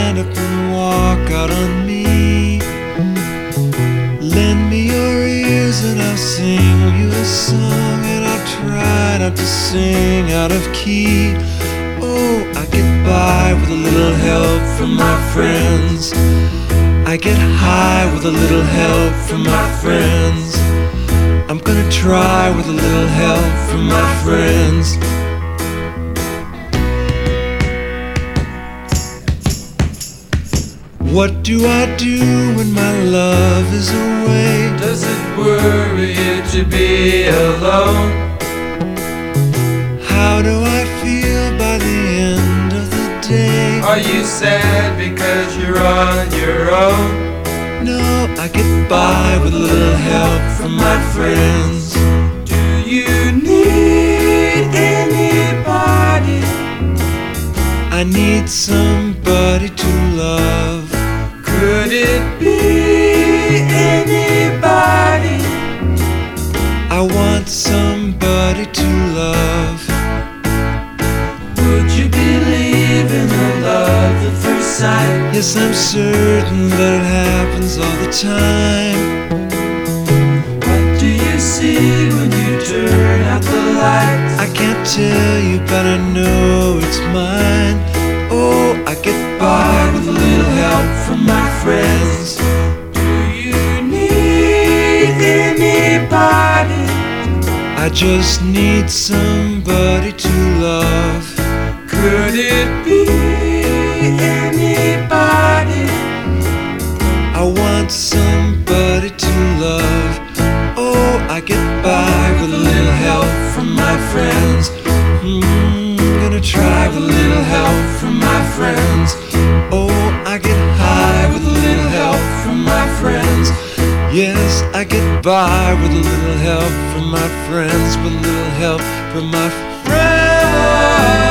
stand up and walk out on me. Lend me your ears and I'll sing you a song, and I'll try not to sing out of key. Oh, I get by with a little help from my friends. I get high with a little help from my friends. I'm gonna try with a little help from my friends. What do I do when my love is away? Does it worry you to be alone? How do I feel by the end of the day? Are you sad because you're on your own? No, I get by with a little help from my friends. Do you need anybody? I need somebody to love. Could it be anybody? I want somebody to love. Would you believe in a love at first sight? Yes, I'm certain that it happens all the time. What do you see when you turn out the lights? I can't tell you, but I know it's mine. Oh, I get by with a little help from my friends. Do you need anybody? I just need somebody to love. Could it be anybody? I want somebody to love. Oh, I get by with a little help from my friends. Gonna try with a little help from my friends. Oh, I get high with a little help from my friends. Yes, I get by with a little help from my friends, with a little help from my friends.